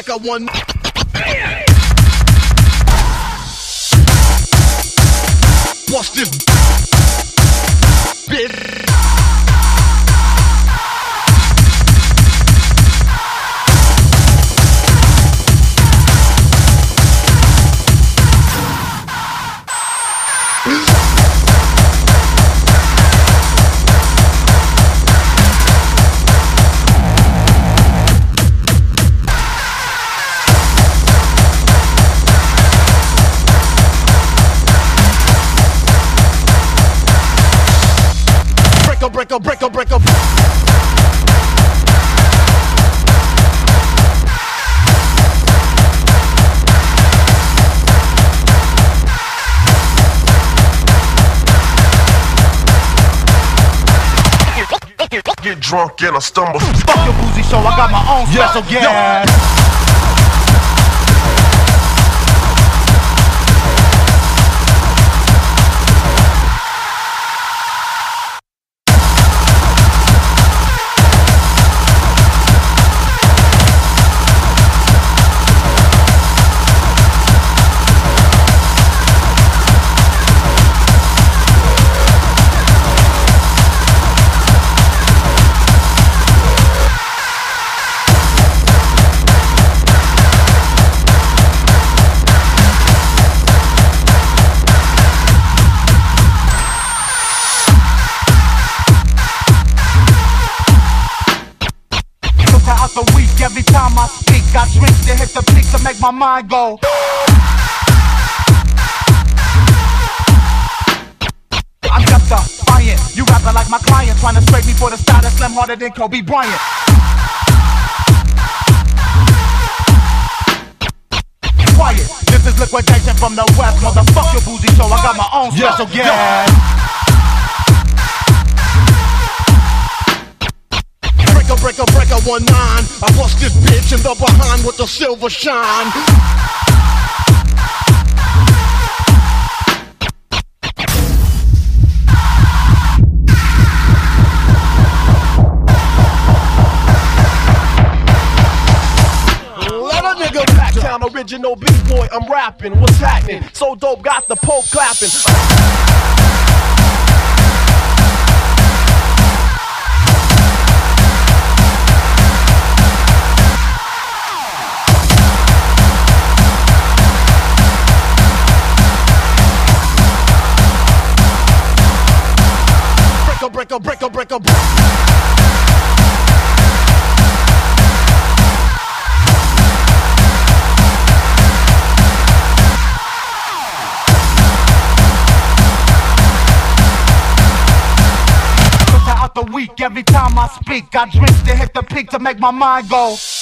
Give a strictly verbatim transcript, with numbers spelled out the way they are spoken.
breaker one. Bust this bitch. Breaker, breaker, breaker. Get drunk and I stumble. Fuck your boozy show, I got my own special yeah, gas. The week, every time I speak, I drink to hit the peak to make my mind go. I'm just a defiant. You rapping like my client, trying to scrape me for the status, slim harder than Kobe Bryant. Quiet, this is liquidation from the west. Motherfuck your boozy show, I got my own special gas. Breaker, breaker, breaker one nine. I bust this bitch in the behind with the silver shine. Let a nigga back down, original B-boy, I'm rapping. What's happening? So dope, got the Pope clapping. Breaker, breaker, breaker, breaker. Out the week, every time I speak, I drink to hit the peak to make my mind go.